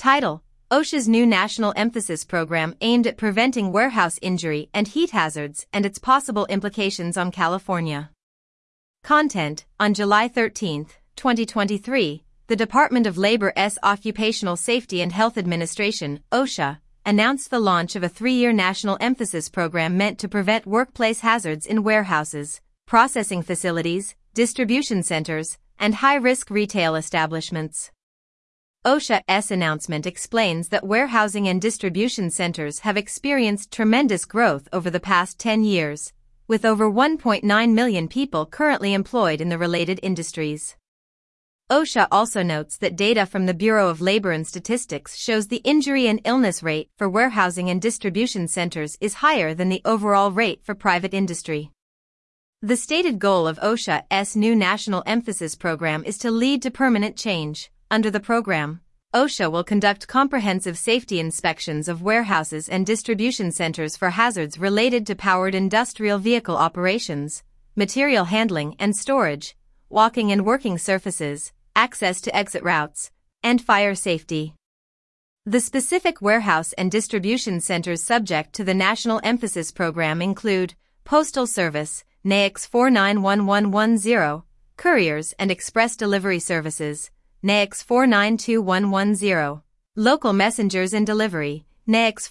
Title: OSHA's new national emphasis program aimed at preventing warehouse injury and heat hazards and its possible implications on California. Content: On July 13, 2023, the Department of Labor's Occupational Safety and Health Administration, OSHA, announced the launch of a 3-year national emphasis program meant to prevent workplace hazards in warehouses, processing facilities, distribution centers, and high-risk retail establishments. OSHA's announcement explains that warehousing and distribution centers have experienced tremendous growth over the past 10 years, with over 1.9 million people currently employed in the related industries. OSHA also notes that data from the Bureau of Labor and Statistics shows the injury and illness rate for warehousing and distribution centers is higher than the overall rate for private industry. The stated goal of OSHA's new national emphasis program is to lead to permanent change. Under the program, OSHA will conduct comprehensive safety inspections of warehouses and distribution centers for hazards related to powered industrial vehicle operations, material handling and storage, walking and working surfaces, access to exit routes, and fire safety. The specific warehouse and distribution centers subject to the National Emphasis Program include Postal Service, NAICS 491110, Couriers and Express Delivery Services, NAICS 492110, Local Messengers and Delivery, NAICS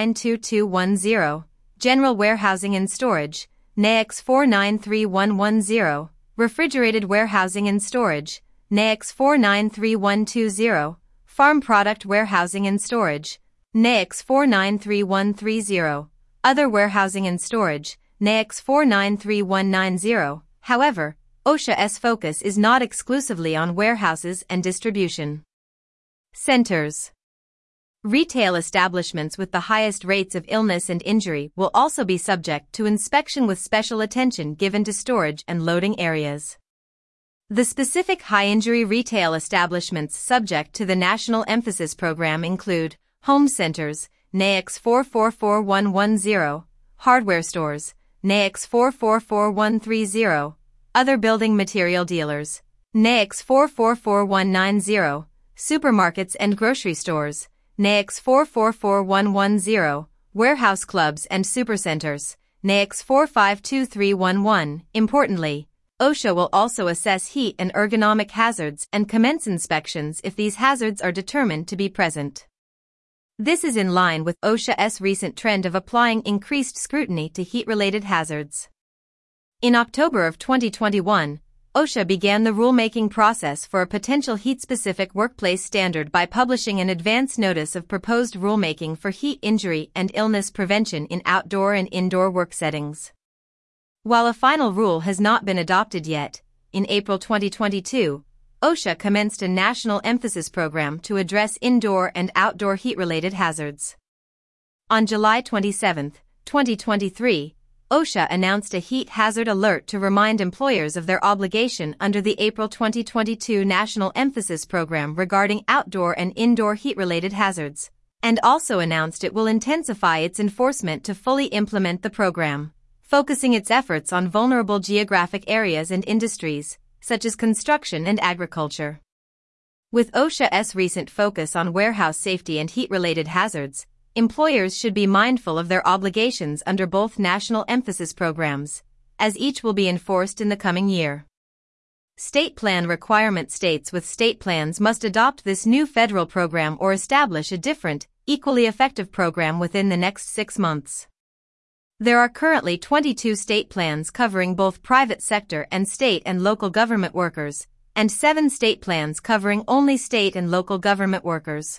492210, General Warehousing and Storage, NAICS 493110, Refrigerated Warehousing and Storage, NAICS 493120, Farm Product Warehousing and Storage, NAICS 493130, Other Warehousing and Storage, NAICS 493190. However, OSHA's focus is not exclusively on warehouses and distribution centers. Retail establishments with the highest rates of illness and injury will also be subject to inspection with special attention given to storage and loading areas. The specific high-injury retail establishments subject to the National Emphasis Program include home centers, NAICS 444110, hardware stores, NAICS 444130, other building material dealers, NAICS 444190, supermarkets and grocery stores, NAICS 444110, warehouse clubs and supercenters, NAICS 452311. Importantly, OSHA will also assess heat and ergonomic hazards and commence inspections if these hazards are determined to be present. This is in line with OSHA's recent trend of applying increased scrutiny to heat-related hazards. In October of 2021, OSHA began the rulemaking process for a potential heat-specific workplace standard by publishing an advance notice of proposed rulemaking for heat injury and illness prevention in outdoor and indoor work settings. While a final rule has not been adopted yet, in April 2022, OSHA commenced a national emphasis program to address indoor and outdoor heat-related hazards. On July 27, 2023, OSHA announced a heat hazard alert to remind employers of their obligation under the April 2022 National Emphasis Program regarding outdoor and indoor heat-related hazards, and also announced it will intensify its enforcement to fully implement the program, focusing its efforts on vulnerable geographic areas and industries, such as construction and agriculture. With OSHA's recent focus on warehouse safety and heat-related hazards, employers should be mindful of their obligations under both national emphasis programs, as each will be enforced in the coming year. State plan requirement states with state plans must adopt this new federal program or establish a different, equally effective program within the next 6 months. There are currently 22 state plans covering both private sector and state and local government workers, and 7 state plans covering only state and local government workers.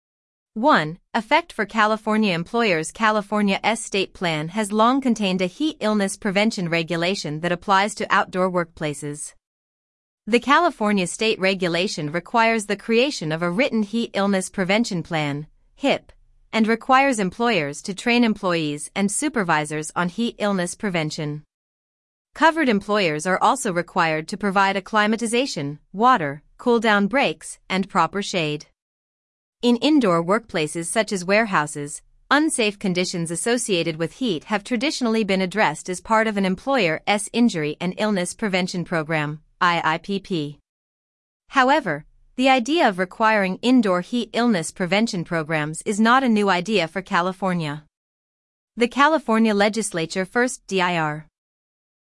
1. Effect for California employers. California's state plan has long contained a heat illness prevention regulation that applies to outdoor workplaces. The California state regulation requires the creation of a written heat illness prevention plan, HIP, and requires employers to train employees and supervisors on heat illness prevention. Covered employers are also required to provide acclimatization, water, cool-down breaks, and proper shade. In indoor workplaces such as warehouses, unsafe conditions associated with heat have traditionally been addressed as part of an employer's injury and illness prevention program, IIPP. However, The idea of requiring indoor heat illness prevention programs is not a new idea for California. The California legislature first, dir.